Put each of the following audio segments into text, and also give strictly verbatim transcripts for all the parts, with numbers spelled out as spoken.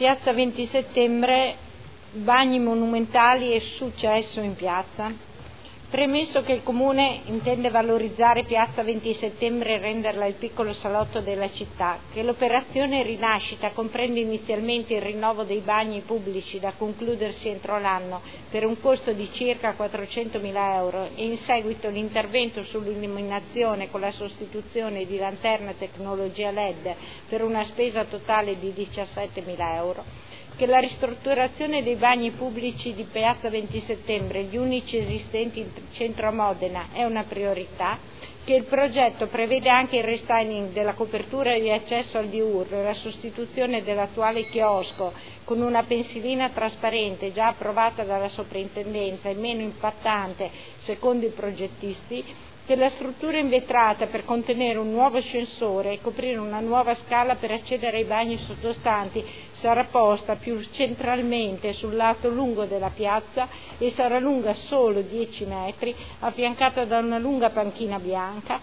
Piazza venti settembre, bagni monumentali e successo in piazza. Premesso che il Comune intende valorizzare Piazza venti settembre e renderla il piccolo salotto della città, che l'operazione Rinascita comprende inizialmente il rinnovo dei bagni pubblici da concludersi entro l'anno per un costo di circa quattrocentomila euro e in seguito l'intervento sull'illuminazione con la sostituzione di lanterne tecnologia L E D per una spesa totale di diciassettemila euro, che la ristrutturazione dei bagni pubblici di Piazza venti settembre, gli unici esistenti in centro a Modena, è una priorità, che il progetto prevede anche il restyling della copertura di accesso al diurno e la sostituzione dell'attuale chiosco con una pensilina trasparente già approvata dalla soprintendenza e meno impattante secondo i progettisti, che la struttura invetrata per contenere un nuovo ascensore e coprire una nuova scala per accedere ai bagni sottostanti sarà posta più centralmente sul lato lungo della piazza e sarà lunga solo dieci metri, affiancata da una lunga panchina bianca,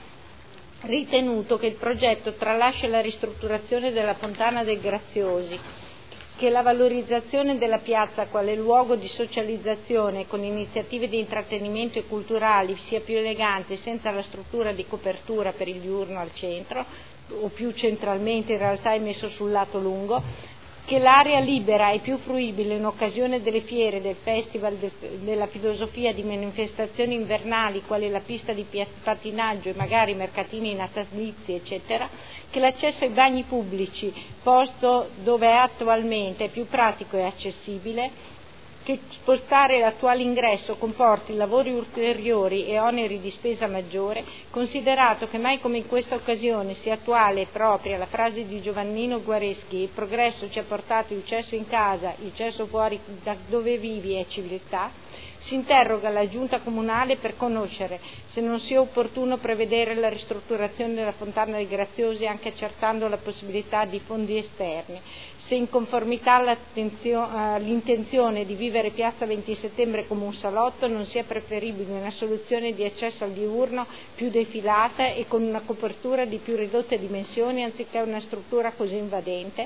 ritenuto che il progetto tralascia la ristrutturazione della Fontana dei Graziosi, che la valorizzazione della piazza quale luogo di socializzazione con iniziative di intrattenimento e culturali sia più elegante senza la struttura di copertura per il diurno al centro, o più centralmente in realtà è messo sul lato lungo, che l'area libera e più fruibile in occasione delle fiere, del festival de, della filosofia, di manifestazioni invernali quali la pista di pattinaggio e magari mercatini natalizi eccetera, che l'accesso ai bagni pubblici, posto dove è attualmente, è più pratico e accessibile, che spostare l'attuale ingresso comporti lavori ulteriori e oneri di spesa maggiore, considerato che mai come in questa occasione sia attuale e propria la frase di Giovannino Guareschi: il progresso ci ha portato il cesso in casa, il cesso fuori da dove vivi è civiltà, si interroga la Giunta Comunale per conoscere se non sia opportuno prevedere la ristrutturazione della Fontana dei Graziosi anche accertando la possibilità di fondi esterni, se in conformità all'intenzione di vivere Piazza venti settembre come un salotto non sia preferibile una soluzione di accesso al diurno più defilata e con una copertura di più ridotte dimensioni anziché una struttura così invadente,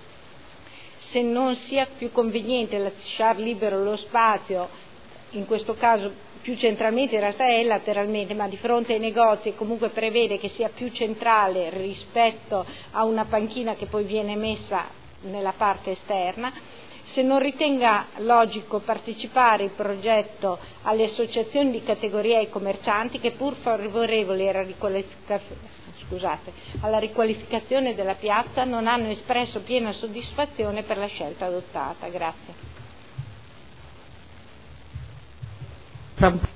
se non sia più conveniente lasciar libero lo spazio, in questo caso più centralmente, in realtà è lateralmente, ma di fronte ai negozi, e comunque prevede che sia più centrale rispetto a una panchina che poi viene messa nella parte esterna, se non ritenga logico partecipare il progetto alle associazioni di categoria e ai commercianti che pur favorevoli alla riqualificazione Scusate, alla riqualificazione della piazza non hanno espresso piena soddisfazione per la scelta adottata. Grazie.